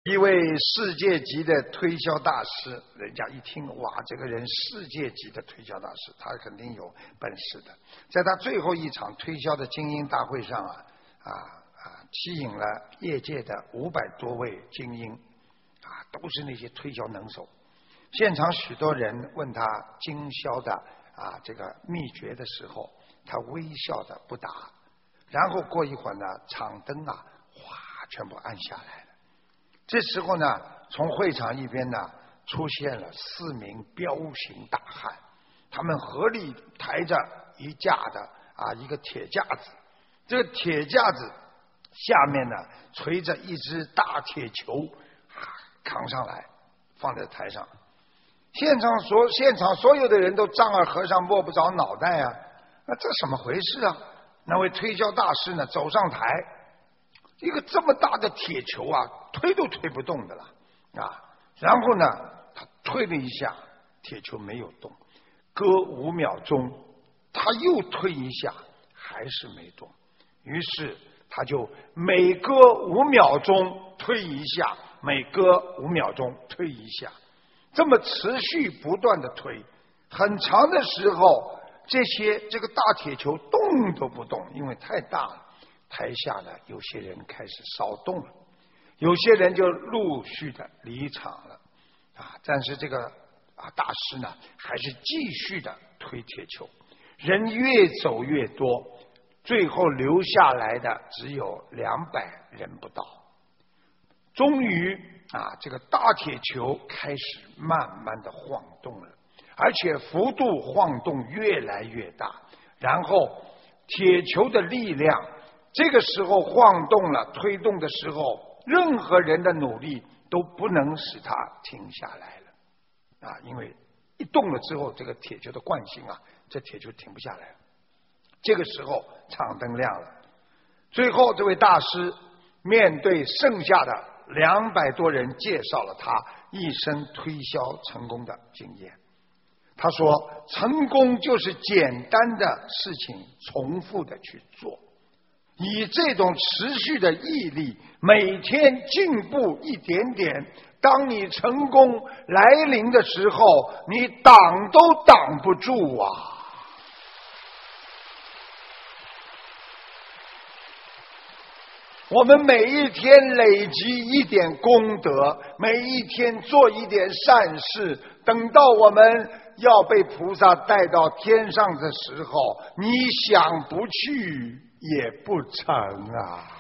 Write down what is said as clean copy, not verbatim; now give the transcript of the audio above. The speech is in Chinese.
一位世界级的推销大师，人家一听，哇，这个人世界级的推销大师，他肯定有本事的。在他最后一场推销的精英大会上吸引了业界的500多位精英，都是那些推销能手。现场许多人问他经销的这个秘诀的时候，他微笑的不答。然后过一会儿呢，场灯全部暗下来了。这时候呢，从会场一边呢出现了4名彪形大汉，他们合力抬着一架的一个铁架子，这个铁架子下面呢垂着一只大铁球，扛上来放在台上。现场所有的人都丈二和尚摸不着脑袋啊，那这什么回事啊？那位推销大师呢走上台，一个这么大的铁球推都推不动的了然后呢他推了一下，铁球没有动，隔5秒钟他又推一下，还是没动。于是他就每隔5秒钟推一下，每隔5秒钟推一下，这么持续不断的推，很长的时候这个大铁球动都不动，因为太大了。台下呢有些人开始骚动了，有些人就陆续的离场了但是这个大师呢还是继续的推铁球，人越走越多，最后留下来的只有200人不到。终于这个大铁球开始慢慢的晃动了，而且幅度晃动越来越大，然后铁球的力量这个时候晃动了，推动的时候任何人的努力都不能使它停下来了因为一动了之后，这个铁球的惯性这铁球停不下来了。这个时候场灯亮了，最后这位大师面对剩下的200多人，介绍了他一生推销成功的经验。他说，成功就是简单的事情重复的去做，以这种持续的毅力，每天进步一点点，当你成功来临的时候，你挡都挡不住我们每一天累积一点功德，每一天做一点善事，等到我们要被菩萨带到天上的时候，你想不去也不成